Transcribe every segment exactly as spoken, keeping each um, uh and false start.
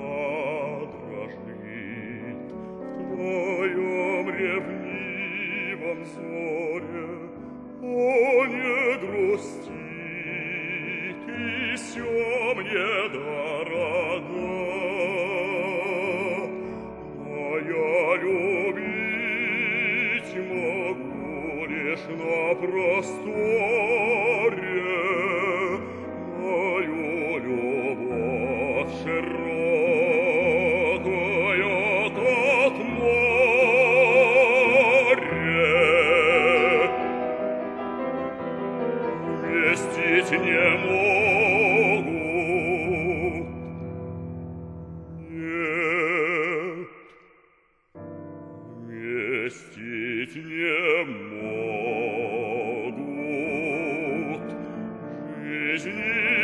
дрожит в твоем ревнивом взоре. О, не грусти, ты всё мне дорога, но я любить могу лишь на просторе мою любовь широкую, как море. Вместить не могут, нет, вместить не могут жизнь и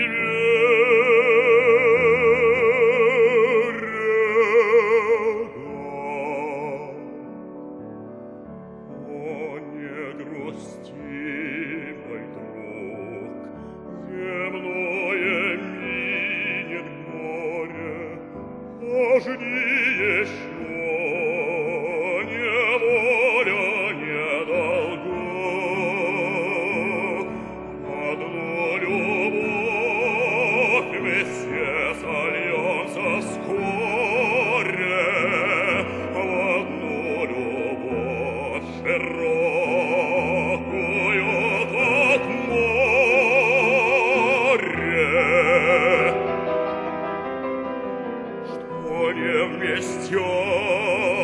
вера. О, не грусти, мой друг, земное минет горе, пожди еще, неволя недолго. Одну любовь мы все сольемся вскоре, в одну любовь широкую, как море. Что не вместен